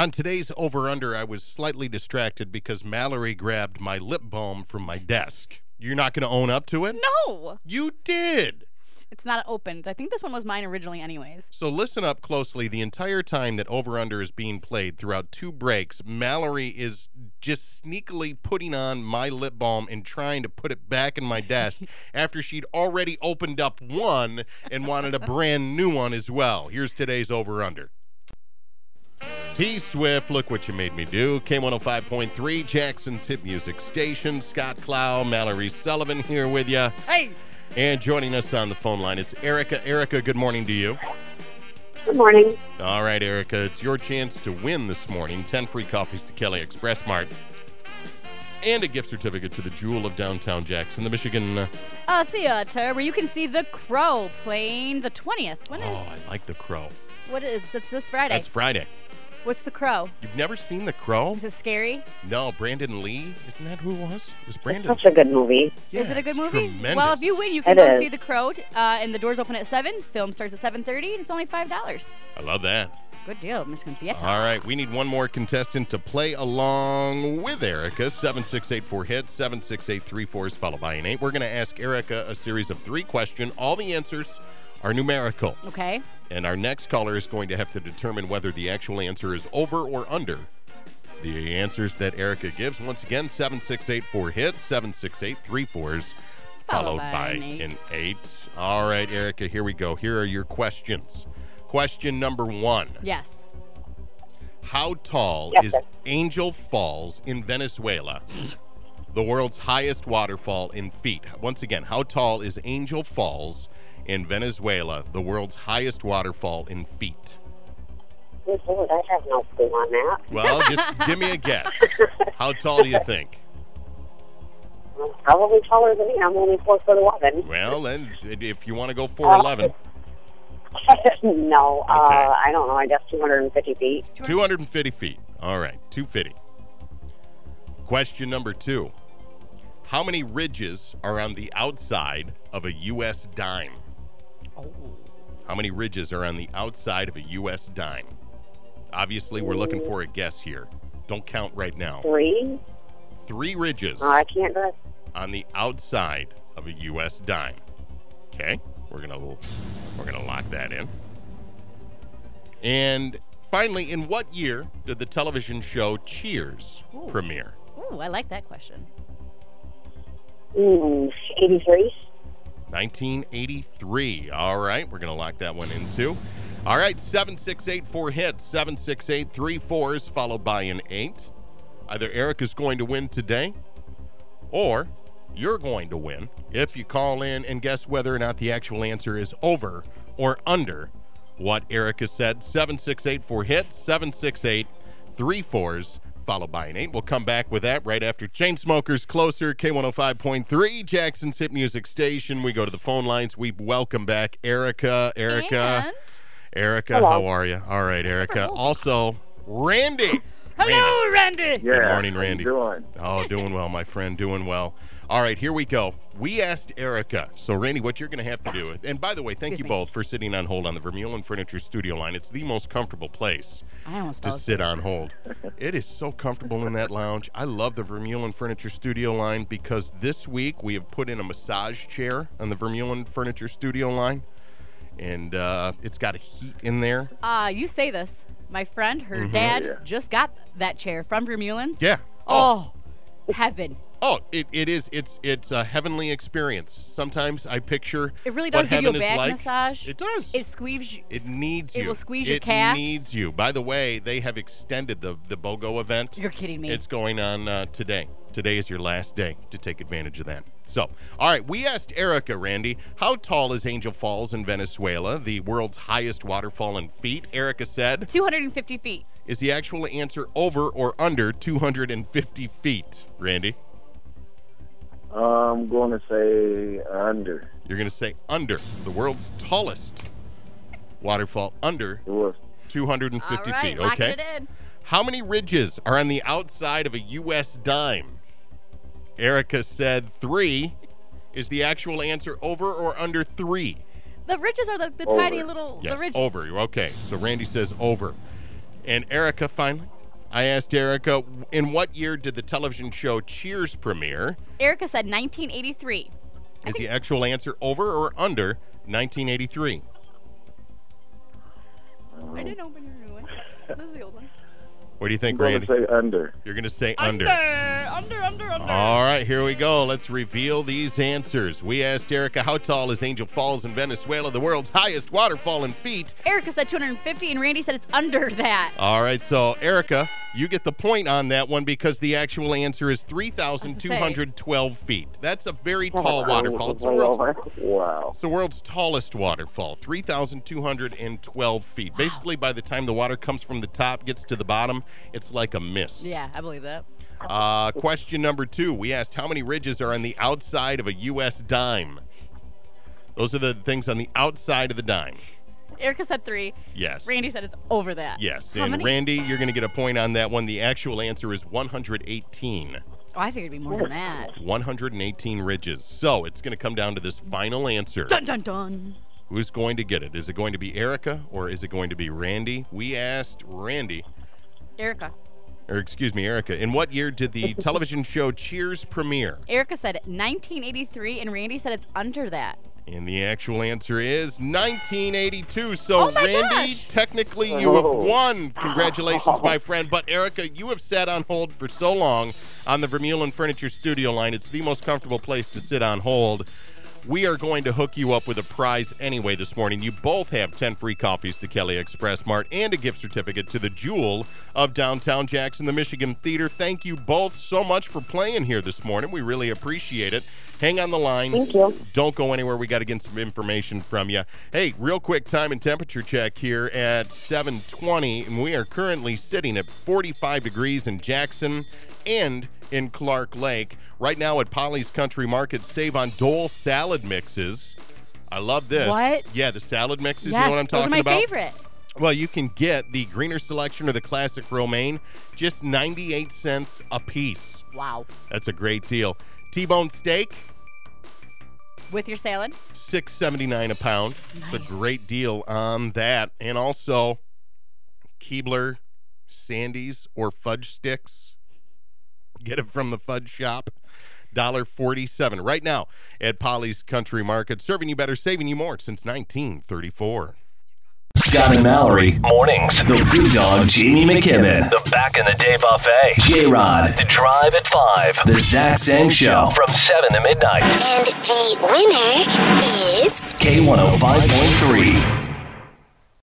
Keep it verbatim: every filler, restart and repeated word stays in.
On today's over-under, I was slightly distracted because Mallory grabbed my lip balm from my desk. You're not going to own up to it? No. You did. It's not opened. I think this one was mine originally anyways. So listen up closely. The entire time that over-under is being played throughout two breaks, Mallory is just sneakily putting on my lip balm and trying to put it back in my desk after she'd already opened up one and wanted a brand new one as well. Here's today's over-under. T-Swift, look what you made me do. K one oh five point three, Jackson's hit music station. Scott Clow, Mallory Sullivan here with you. Hey! And joining us on the phone line, it's Erica. Erica, good morning to you. Good morning. All right, Erica, it's your chance to win this morning. ten free coffees to Kelly Express Mart. And a gift certificate to the Jewel of Downtown Jackson, the Michigan... Uh, A theater where you can see The Crow playing the twentieth. When is... oh, I like The Crow. What is... That's this Friday. That's Friday. What's The Crow? You've never seen The Crow? Is it scary? No, Brandon Lee. Isn't that who it was? It was Brandon. It's such a good movie. Yeah, is it a good it's movie? Tremendous. Well, if you win, you can It go is. see The Crow, uh, and the doors open at seven. Film starts at seven thirty, and it's only five dollars. I love that. Good deal, Michigan Theater. All right, we need one more contestant to play along with Erica. seven six eight four hits, seven six eight three four is followed by an eight. We're going to ask Erica a series of three questions. All the answers are numerical. Okay. And our next caller is going to have to determine whether the actual answer is over or under the answers that Erica gives. Once again, seven six eight four hits, seven six eight three fours, followed, Followed by by an eight. an eight. All right, Erica, here we go. Here are your questions. Question number one. Yes. How tall Yes, is sir. Angel Falls in Venezuela? The world's highest waterfall in feet. Once again, how tall is Angel Falls in Venezuela, the world's highest waterfall in feet? Good Lord, I have no clue on that. Well, just give me a guess. How tall do you think? Well, probably taller than me. I'm only four foot eleven. Well, then, if you want to go four eleven, no, Okay. uh, I don't know. I guess two hundred fifty feet. two hundred fifty feet. All right, two hundred fifty. Question number two. How many ridges are on the outside of a U S dime? Oh. How many ridges are on the outside of a U S dime? Obviously, we're looking for a guess here. Don't count right now. Three? Three ridges No, I can't guess. on the outside of a U S dime. Okay, we're gonna we're gonna lock that in. And finally, in what year did the television show Cheers Ooh. premiere? Ooh, I like that question. Mm, eighty-three? nineteen eighty-three. All right, we're going to lock that one in too. All right, seven six eight four hits, seven six eight three fours, followed by an eight. Either Eric is going to win today, or you're going to win if you call in and guess whether or not the actual answer is over or under what Erica said. seven six eight four hits, seven six eight three fours, followed by an eight. We'll come back with that right after Chainsmokers Closer, K one oh five point three, Jackson's hit music station. We go to the phone lines. We welcome back Erica. Erica. And... Erica, Hello. how are you? All right, Erica. Also, Randy. Hello, Randy. Yeah. Good morning, how Randy. you doing? Oh, doing well, my friend, doing well. All right, here we go. We asked Erica. So, Randy, what you're going to have to do, and by the way, thank Excuse you me. both for sitting on hold on the Vermeulen Furniture studio line. It's the most comfortable place I almost to fell sit asleep. on hold. It is so comfortable in that lounge. I love the Vermeulen Furniture studio line because this week we have put in a massage chair on the Vermeulen Furniture studio line, and uh, it's got a heat in there. Uh, you say this. My friend, her Mhm. dad, Yeah. just got that chair from Vermeulen's. Yeah. Oh, heaven. Oh, it, it is. It's it's a heavenly experience. Sometimes I picture It really what does give you a heaven is back like. massage. It does. It squeeze. It needs it you. will squeeze your it calves. It needs you. By the way, they have extended the the BOGO event. You're kidding me. It's going on uh, today. Today is your last day to take advantage of that. So, all right, we asked Erica, Randy, how tall is Angel Falls in Venezuela, the world's highest waterfall in feet? Erica said, two hundred fifty feet. is the actual answer over or under two hundred fifty feet? Randy, I'm going to say under. you're going to say under. The world's tallest waterfall under It was two hundred fifty All right, feet. locking Okay. it in. How many ridges are on the outside of a U S dime? Erica said three. Is the actual answer over or under three? The ridges are the, the Over. tiny little Yes, the ridges. over. Okay, so Randy says over. And Erica, finally, I asked Erica, in what year did the television show Cheers premiere? Erica said nineteen eighty-three. Is the actual answer over or under nineteen eighty-three? I didn't open your new one. This is the old one. What do you think, I'm Randy? going to say under. You're going to say Under, under. under, under, under. All right, here we go. Let's reveal these answers. We asked Erica, how tall is Angel Falls in Venezuela, the world's highest waterfall in feet? Erica said two hundred fifty, and Randy said it's under that. All right, so Erica, you get the point on that one because the actual answer is three thousand two hundred twelve feet. That's a very tall waterfall. It's the world's, Wow. it's the world's tallest waterfall, three thousand two hundred twelve feet. Basically, by the time the water comes from the top, gets to the bottom, it's like a mist. Yeah, I believe that. Uh, question number two. We asked how many ridges are on the outside of a U S dime. Those are the things on the outside of the dime. Erica said three. Yes. Randy said it's over that. Yes. How and many? Randy, you're going to get a point on that one. The actual answer is one hundred eighteen. Oh, I figured it'd be more than that. one hundred eighteen ridges. So it's going to come down to this final answer. Dun, dun, dun. Who's going to get it? Is it going to be Erica or is it going to be Randy? We asked Randy, Erica. or excuse me, Erica, in what year did the television show Cheers premiere? Erica said nineteen eighty-three, and Randy said it's under that. And the actual answer is nineteen eighty-two. So, Oh my Randy, gosh. technically you have Oh. won. Congratulations, my friend. But, Erica, you have sat on hold for so long on the Vermeulen Furniture Studio line. It's the most comfortable place to sit on hold. We are going to hook you up with a prize anyway this morning. You both have ten free coffees to Kelly Express Mart and a gift certificate to the Jewel of downtown Jackson, the Michigan Theater. Thank you both so much for playing here this morning. We really appreciate it. Hang on the line. Thank you. Don't go anywhere. We got to get some information from you. Hey, real quick time and temperature check here at seven twenty, and we are currently sitting at forty-five degrees in Jackson and in Clark Lake. Right now at Polly's Country Market, save on Dole salad mixes. I love this. What? Yeah, the salad mixes. Yes, You know what I'm those talking are my about? favorite. Well, you can get the Greener Selection or the Classic Romaine, just ninety-eight cents a piece. Wow. That's a great deal. T-bone steak, With your salad? six seventy-nine a pound. It's Nice. a great deal on that. And also, Keebler Sandies or fudge sticks. Get it from the fudge shop. one dollar forty-seven right now at Polly's Country Market. Serving you better, saving you more since nineteen thirty-four. Scott and Mallory. Mornings. The Big Dog, Jamie McKibben. The Back in the Day Buffet. J-Rod. The Drive at five. The Zach Sang Show. From seven to midnight. And the winner is... K one oh five point three.